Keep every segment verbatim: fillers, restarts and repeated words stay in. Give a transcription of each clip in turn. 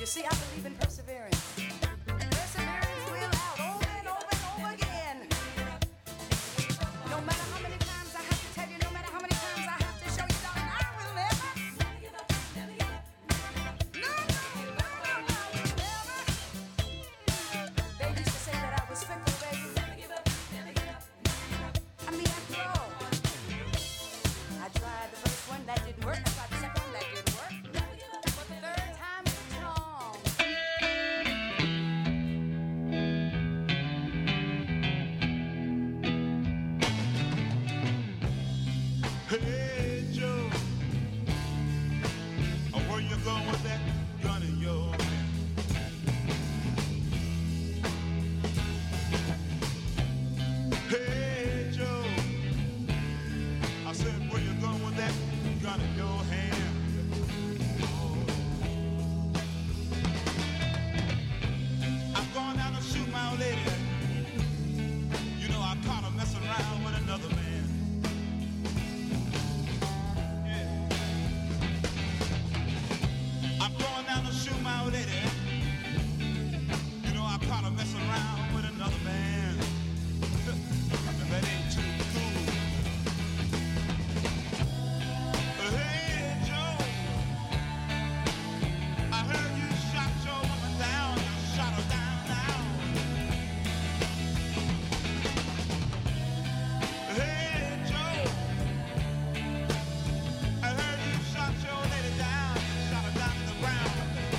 You see, I believe in perseverance. Perseverance will out over and over and over again. No matter how many times I have to tell you, no matter how many times I have to show you, darling, I will never. No, no, no, no, no, I will never. They used to say that I was fickle, baby. I mean, after all, I tried the first one, that didn't work. I tried the second one, that didn't work. But the third time was a charm. Hey Joe, where you going with that gun in your hand? Hey Joe, I said where you going with that gun in your hand? I'm going down to shoot my old lady. You know I caught her messing around with another man. I'm going down to shoot my old lady. You know I caught her messing around with another man. And that ain't too cool. Hey Joe, I heard you shot your woman down. You shot her down now. Hey Joe, I heard you shot your lady down. You shot her down to the ground.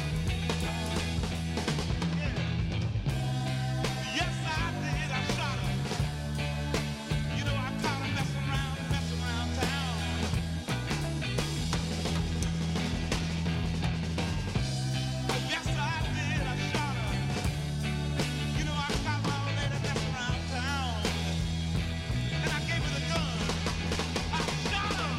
Yeah. Yes, I did. I shot her. You know, I caught her messing around, messing around town. Yes, I did. I shot her. You know, I caught my old lady messing around town. And I gave her the gun. I shot her.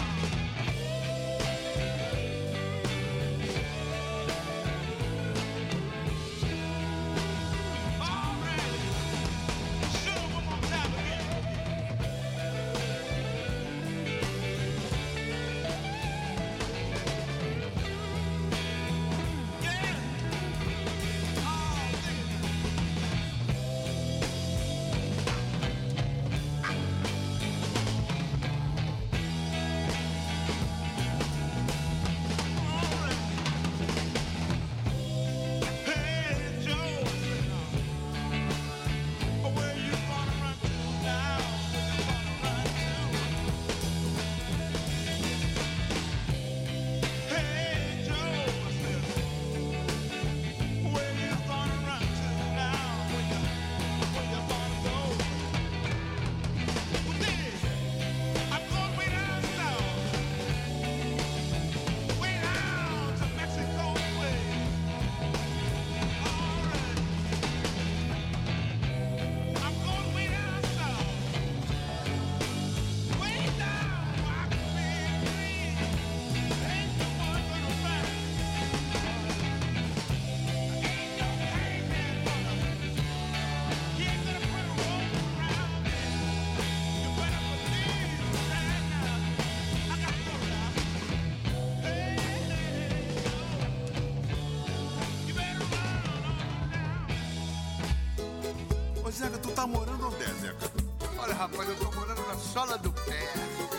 All right. Shoot her one more time again. Yeah. Oh, Hey Joe, where you gonna run to now? Where you gonna run to? Hey Joe, I said, where you gonna run to now? Where you, where you gonna go? Well, this, I'm going way down south, way down to Mexico way. All right. I'm going way down south, way down where I can be free. Ain't no one gonna find me. Ain't no hangman gonna. He ain't gonna put a rope around me. You better believe right now. I got to go now. Hey, you better run on down. Ô Zeca, tu tá morando onde, Zeca? Olha, rapaz, eu tô morando na sola do pé.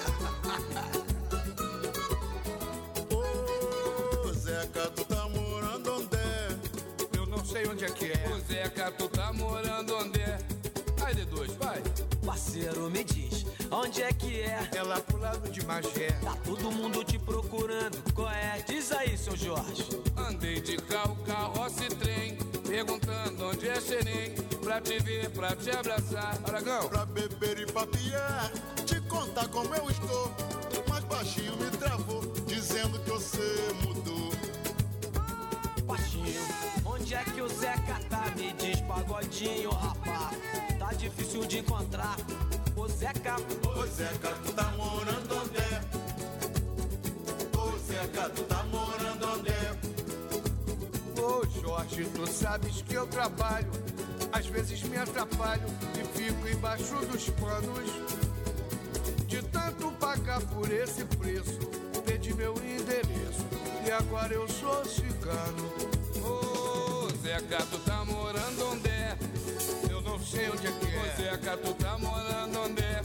Ô Zeca, tu tá morando onde? Eu não sei onde é que é. Ô Zeca, tu tá morando onde é? Aí D dois, vai. Parceiro, me diz, onde é que é? É lá pro lado de Magé. Tá todo mundo te procurando, qual é? Diz aí, seu Jorge. Andei de carro, carroça e trem, perguntando onde é Xerém, pra te ver, pra te abraçar. Aragão, Pra beber e papiar, te contar como eu estou. Mas baixinho me travou, dizendo que você mudou. Baixinho, onde é que o Zeca tá? Me diz, pagodinho, rapá. Tá difícil de encontrar. Ô Zeca, Ô Zeca, tu tá morando onde? Ô Zeca, tu tá morando onde? Ô Jorge, tu sabes que eu trabalho. Às vezes me atrapalho e fico embaixo dos panos. De tanto pagar por esse preço, perdi meu endereço e agora eu sou cigano. Ô Zeca, tu tá morando onde é? Eu não sei onde é que Ô é. Zeca, tu tá morando onde é?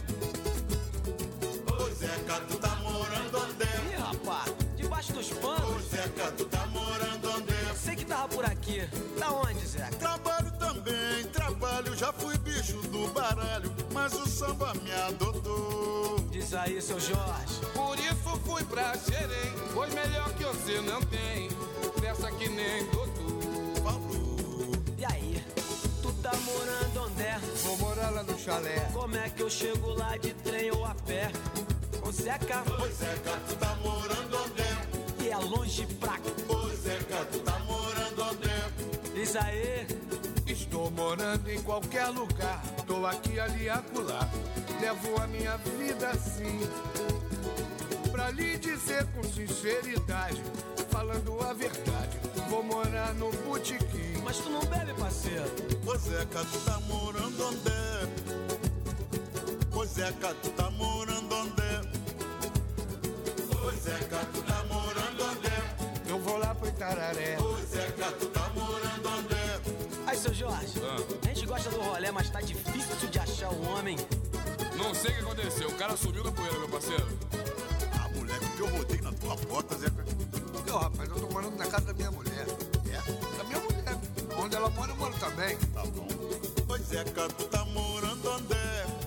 Ô Zeca, tu tá morando onde? Ih, rapá, debaixo dos Ô panos. Zeca, tu tá morando onde? Sei que tava por aqui. Da onde, Zeca? Trabalho também, trabalho, já fui bicho do baralho, mas o samba me adotou. Diz aí, seu Jorge. Por isso fui pra Xerém, pois melhor que você não tem. Peça que nem doutor. Falou. E aí? Tu tá morando onde é? Vou morar lá no chalé. Como é que eu chego lá de trem ou a pé? Ô Zeca, Ô Zeca, tu tá morando onde? e é longe pra cá. Ô Zeca, tu tá morando onde? Diz aí. Estou morando em qualquer lugar. Tô aqui, ali, acolá. Levo a minha vida assim. Pra lhe dizer com sinceridade, falando a verdade, vou morar no botequim. Mas tu não bebe, parceiro? Ô Zeca, tu tá morando onde? Ô Zeca, tu tá morando onde? Ô Zeca, tu tá morando onde? Eu vou lá pro Itararé. Ô Zeca, tu tá morando onde? Aí, seu Jorge, Ah. a gente gosta do rolê, mas tá difícil de achar um homem. Não sei o que aconteceu, o cara sumiu da poeira, meu parceiro. Ah, moleque, que eu rodei na tua porta, Zeca. Não, rapaz, eu tô morando na casa da minha mulher. É? Da minha mulher. Onde ela mora, eu moro também. Tá bom. Ô Zeca, tu tá morando onde?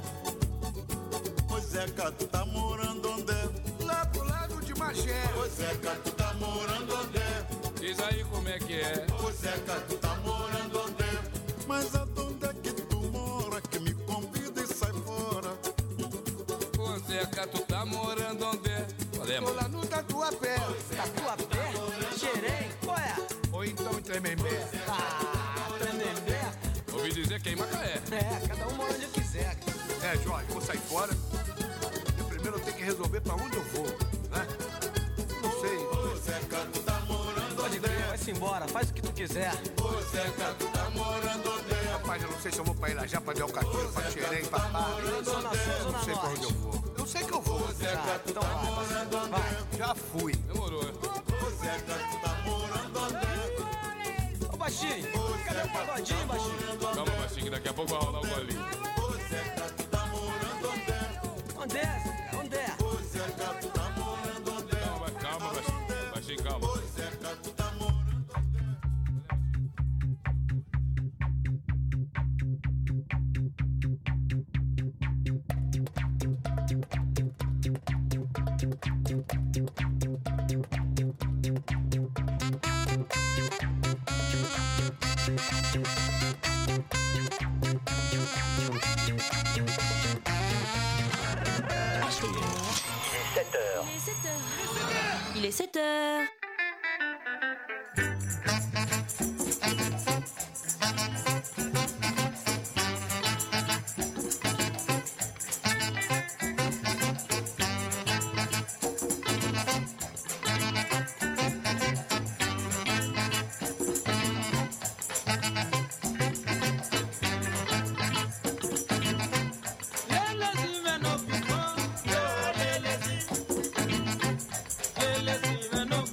Ô Zeca, tu tá morando onde? Lá pro lado de Magé. Ô Zeca, tu tá morando onde? Diz aí como é que é. Ô Zeca, tu tá morando onde? Mas aonde é que tu mora? Que me convida e sai fora. Ô Zeca, tu tá morando onde é? Falei, Tô mano. lá no Tatuapé. Tatuapé? Xerém? Qual é? Ou então em Tremembé. Ah, Tremembé? Ouvi dizer que é em Macaé. É, cada um mora onde quiser. É, Jorge, vou sair fora. E primeiro eu tenho que resolver pra onde eu vou, né? Não sei. Ô Zeca, tu tá morando Pode onde? crer, vai-se embora, faz o que tu quiser. Ô Zeca, tu tá morando onde? Rapaz, eu não sei se eu vou pra Irajá, pra Del Castilho, pra Xerém, pra Pá. Zona Sul, Eu Zona não sei pra onde eu Norte. vou. Eu sei que eu vou. Tá, então vai, parceiro. Vai. Já fui. Demorou. Ô Zeca, tu tá morando onde? Ô, baixinho, cadê o pagodinho, baixinho? Calma, baixinho, que daqui a pouco vai rolar o golinho. Ô Zeca, tu tá morando onde? Onde é, Zeca? Onde é? Ô Zeca, tu tá morando onde? Calma, calma, baixinho. Baixinho, calma. Ô Zeca, tu tá morando onde? Il est sept heures. Lelezi,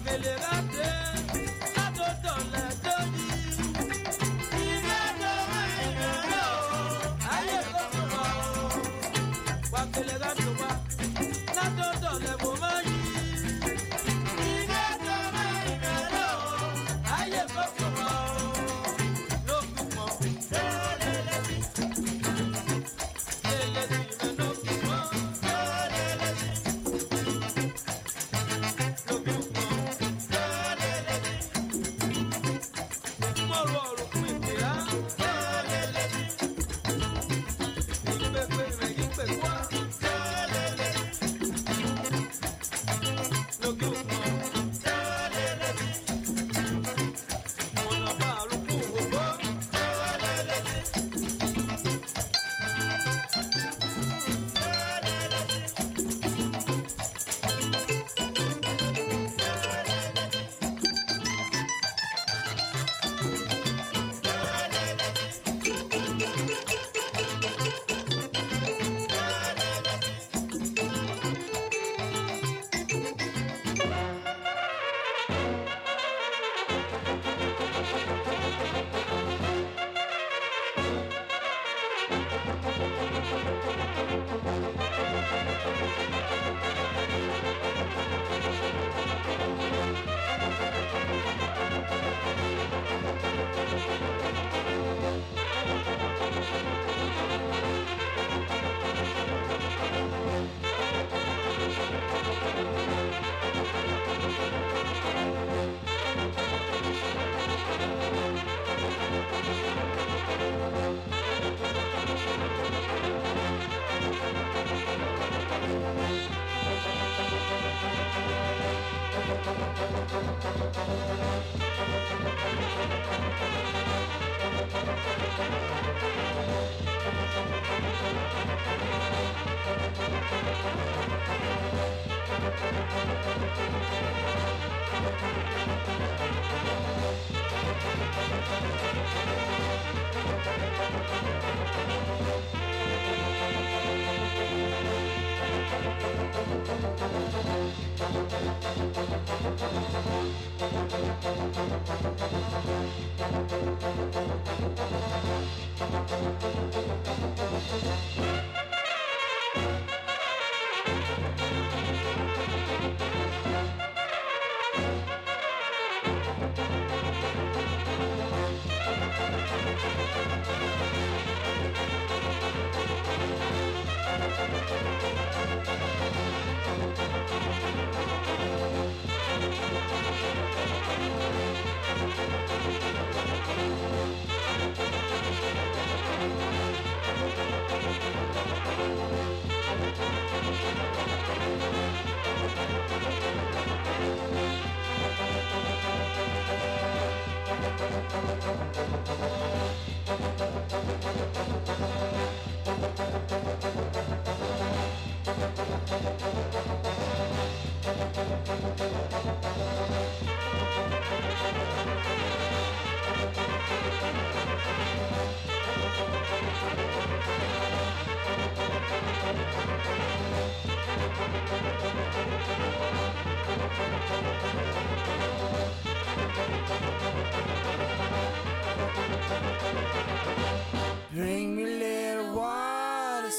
Bring me little water,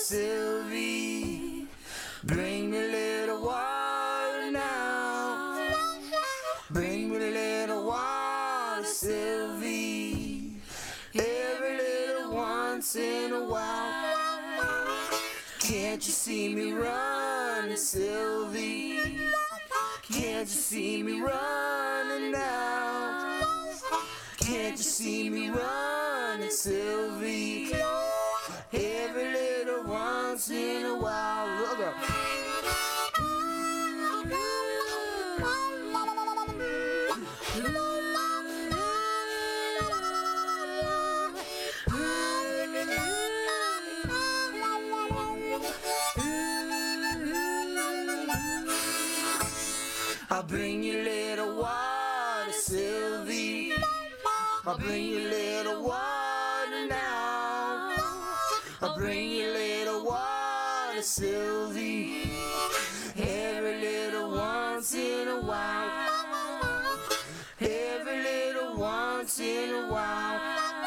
Sylvie. Bring me little water now. Bring me little water, Sylvie. Every little once in a while. Can't you see me running, Sylvie? Can't you see me running now? Can't you see me running, Sylvie? Every little once in a while. Look up. I'll bring you little water, Sylvie. I'll bring you little water now. I'll bring you little water, Sylvie. Every little once in a while. once in a while.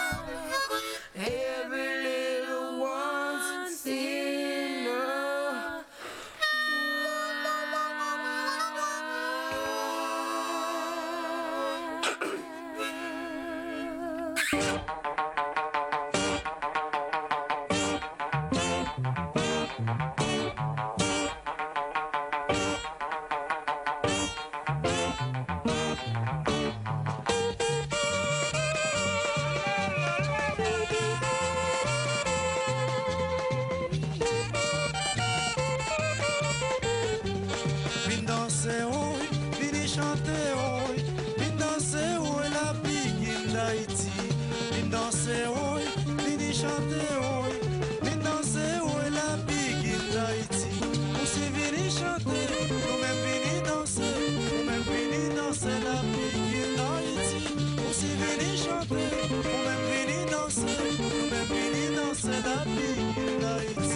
Every little once in a Vin danser, oh, vin chanter, oh, vin danser, oh, la pique d'Haïti. Vin danser, oh, vin chanter, oh, vin danser, oh, la pique d'Haïti. On s'est vini chanter, nous même vini danser, nous même vini danser la pique d'Haïti. On s'est vini chanter, nous même vini danser, nous même vini danser la pique d'Haïti.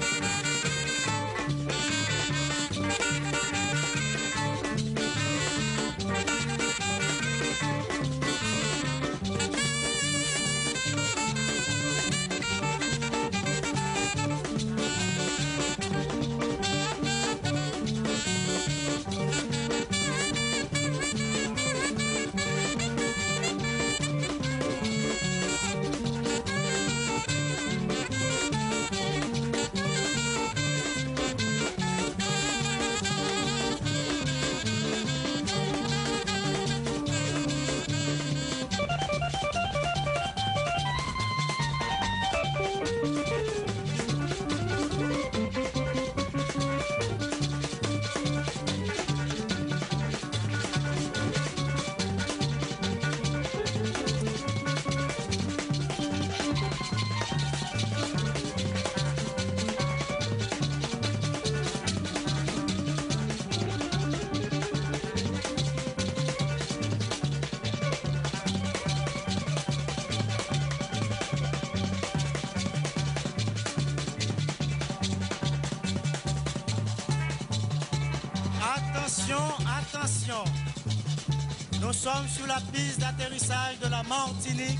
Attention, attention. Nous sommes sur la piste d'atterrissage de la Martinique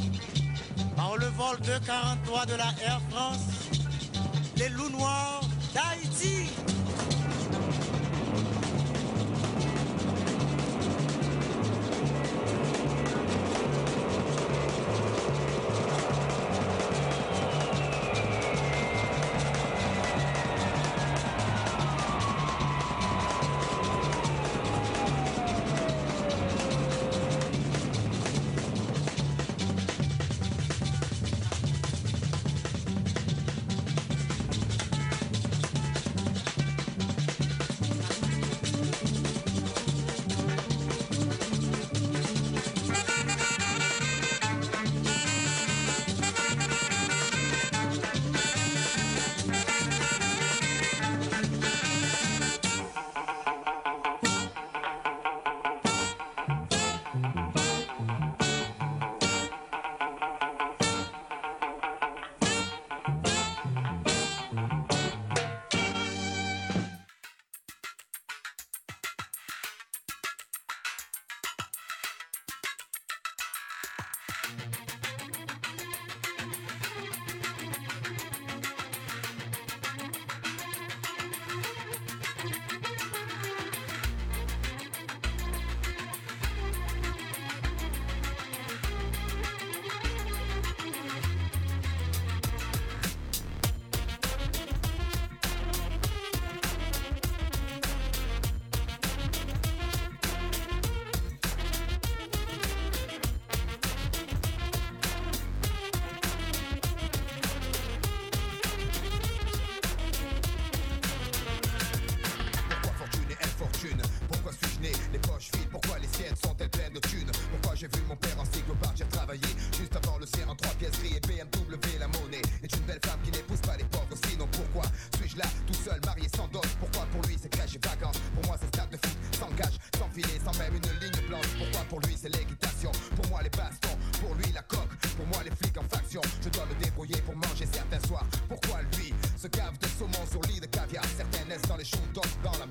par le vol deux quarante-trois de la Air France, les loups noirs d'Haïti.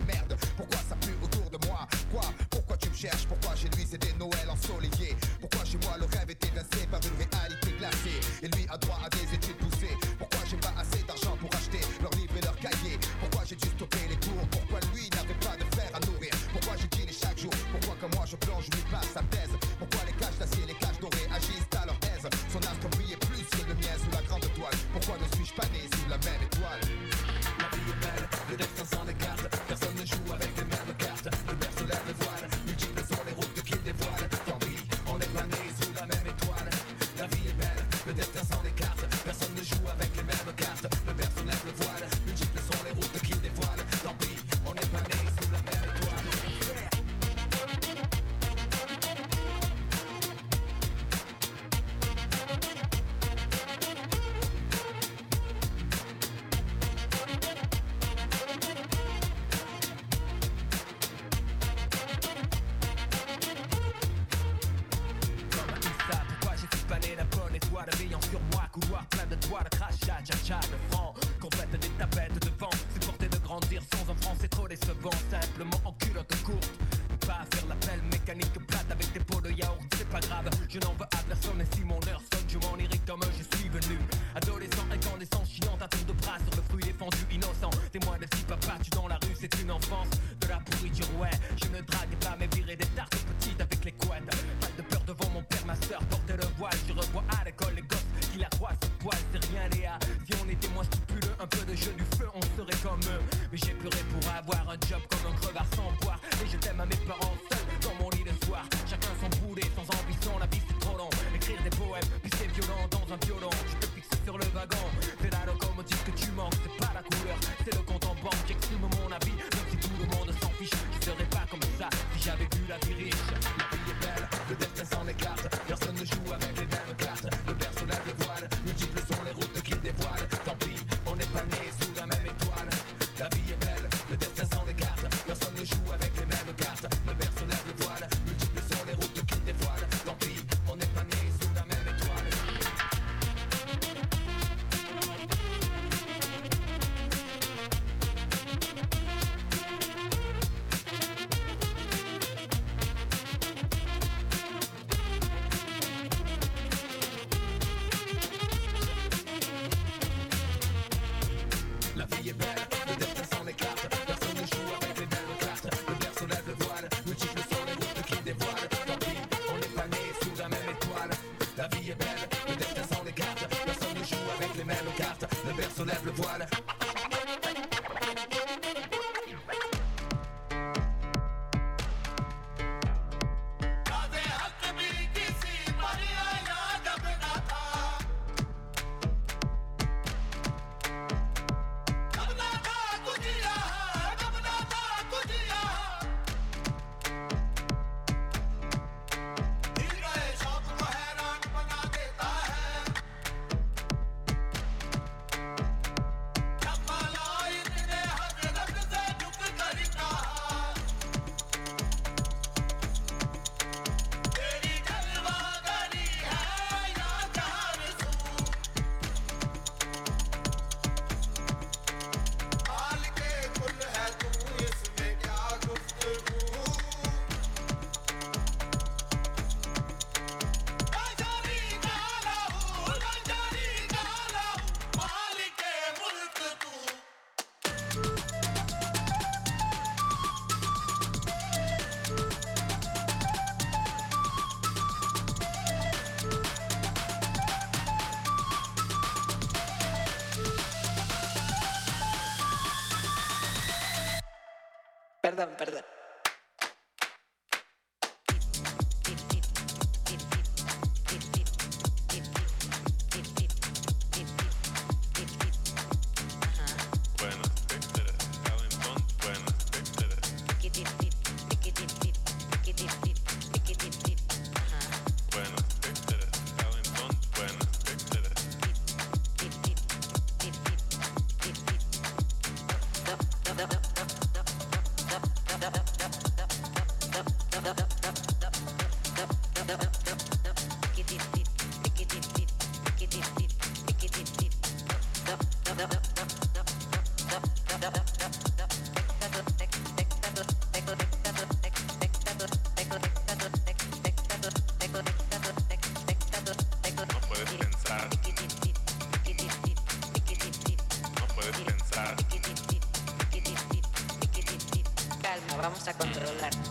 Pourquoi chez lui c'est des Noëls ensoleillés? Pourquoi chez moi le rêve est évincé par une réalité glacée. Et lui a droit à des études poussées. Pourquoi j'ai pas assez d'argent pour acheter leurs livres et leurs cahiers? Pourquoi j'ai dû stopper les cours? Pourquoi lui n'avait pas de fer à nourrir? Pourquoi j'ai dîné chaque jour? Pourquoi comme moi je plonge, lui passe sa thèse? Pourquoi les cages d'acier, les cages dorées agissent à leur aise? Son astre brillait plus que le mien sous la grande toile. Pourquoi ne suis-je pas né sous la même étoile? La vie est belle, le destin s'en écarte. Personne ne joue avec les mêmes cartes. Le père se lève le voile, multiples sont les routes qu'il dévoile. Tant pis, on n'est pas né sous la même étoile. La vie est belle, le destin s'en écarte. Personne ne joue avec les mêmes cartes. Le père se lève le voile, multiples sont les routes qu'il dévoile. Tant pis, on n'est pas né sous la même étoile. Veillant sur moi, couloir plein de toiles, crachat, tcha-tcha, de francs, complète des tapettes de vent, supporter de grandir sans un franc, c'est trop décevant, simplement en culotte courte. Pas faire l'appel mécanique plate avec des pots de yaourt, c'est pas grave, je n'en veux à personne et si mon heure sonne, je m'en irai comme je suis venu. Adolescent, incandescent, chiant à tour de bras sur le fruit défendu, innocent, témoin de si papa tu dans la rue, c'est une enfance de la pourriture, ouais. Je ne drague pas mais virer des tartes petites avec les couettes. Pas de peur devant mon père, ma soeur, porter le voile, je revois à l'école les gosses qui la croient ce poil, c'est rien Léa. Si on était moins scrupuleux, un peu de jeu du feu, on serait comme eux. Mais j'ai pleuré pour avoir un job comme un crevard sans boire. Et je t'aime à mes parents seuls dans mon lit le soir. Chacun son boulet, sans ambition, la vie c'est trop long. Écrire des poèmes, puis c'est violent dans un violon. Je te fixe sur le wagon, fais la locomotive que tu manques. C'est pas la couleur, c'est le compte en banque. J'exprime mon avis, même si tout le monde s'en fiche. Je serais pas comme ça si j'avais vu la vie riche. La vie est belle, le destin s'en écarte. Personne ne joue avec les mêmes cartes. Le père se lève le voile, multiples sont les routes qu'il dévoile. Tant pis, on n'est pas né sous la même étoile. La vie est belle, le destin s'en écarte. Personne ne joue avec les mêmes cartes. Le père se lève le voile, multiples sont les routes qu'il dévoile. Tant pis, on n'est pas né sous la même étoile. La vie est belle, le destin s'en écarte. Personne ne joue avec les mêmes cartes. Le père se lève le voile, multiples sont les routes qu'il dévoile. Tant pis, on n'est pas né sous la même étoile. La vie est belle, le destin s'en écarte. Personne ne joue avec les mêmes cartes. Le père se lève le voile. Perdón, perdón. basta controlar.